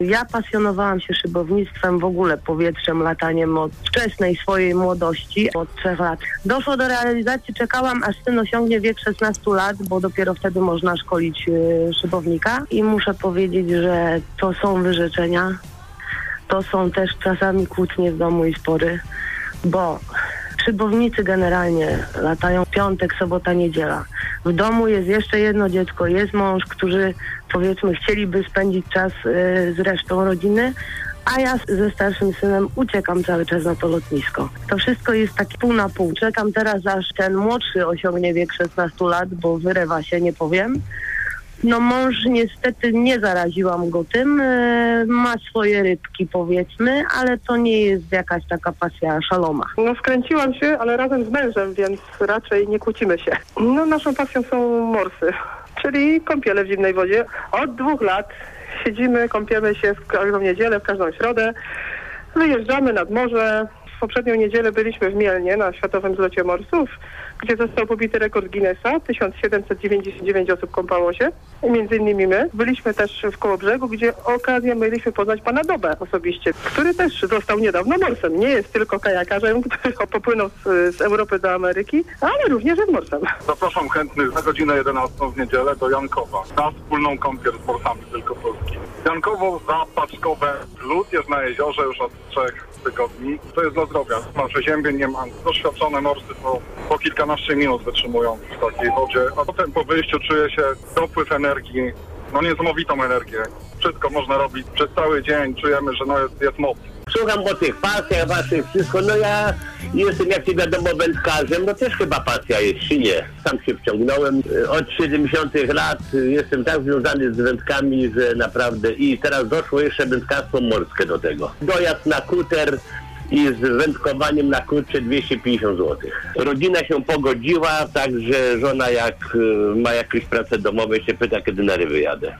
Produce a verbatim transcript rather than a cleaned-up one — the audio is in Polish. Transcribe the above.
Ja pasjonowałam się szybownictwem, w ogóle powietrzem, lataniem od wczesnej swojej młodości, od trzech lat. Doszło do realizacji, czekałam aż syn osiągnie wiek szesnastu lat, bo dopiero wtedy można szkolić y, szybownika. I muszę powiedzieć, że to są wyrzeczenia, to są też czasami kłótnie w domu i spory, bo szybownicy generalnie latają piątek, sobota, niedziela. W domu jest jeszcze jedno dziecko, jest mąż, którzy powiedzmy chcieliby spędzić czas y, z resztą rodziny, a ja ze starszym synem uciekam cały czas na to lotnisko. To wszystko jest tak pół na pół. Czekam teraz, aż ten młodszy osiągnie wiek szesnastu lat, bo wyrywa się, nie powiem. No mąż niestety nie zaraziłam go tym, e, ma swoje rybki powiedzmy, ale to nie jest jakaś taka pasja szalona. No skręciłam się, ale razem z mężem, więc raczej nie kłócimy się. No naszą pasją są morsy, czyli kąpiele w zimnej wodzie. Od dwóch lat siedzimy, kąpiemy się w każdą niedzielę, w każdą środę, wyjeżdżamy nad morze. W poprzednią niedzielę byliśmy w Mielnie na Światowym Zlocie Morsów, gdzie został pobity rekord Guinnessa. tysiąc siedemset dziewięćdziesiąt dziewięć osób kąpało się, między innymi my. Byliśmy też w Kołobrzegu, gdzie okazję mieliśmy poznać pana Dobę osobiście, który też został niedawno morsem. Nie jest tylko kajakarzem, który popłynął z, z Europy do Ameryki, ale również jest morsem. Zapraszam chętnych na godzinę jedenastą w niedzielę do Jankowa na wspólną kąpiel z morsami tylko polskimi. Jankowo za Paczkowe. Lód jest na jeziorze już od trzech tygodni. To jest dla zdrowia. Ma przeziębień, nie ma. Doświadczone morsy to po kilkanaście minut wytrzymują w takiej wodzie, a potem po wyjściu czuje się dopływ energii, no niesamowitą energię. Wszystko można robić przez cały dzień, czujemy, że no jest, jest moc. Słucham o tych pasjach waszych, wszystko, no ja jestem, jak ci wiadomo, wędkarzem, no też chyba pasja jest, czy nie? Sam się wciągnąłem od siedemdziesiątych lat, jestem tak związany z wędkami, że naprawdę i teraz doszło jeszcze wędkarstwo morskie do tego. Dojazd na kuter i z wędkowaniem na kutrze dwieście pięćdziesiąt złotych. Rodzina się pogodziła, także żona jak ma jakieś prace domowe się pyta, kiedy na ryby jadę.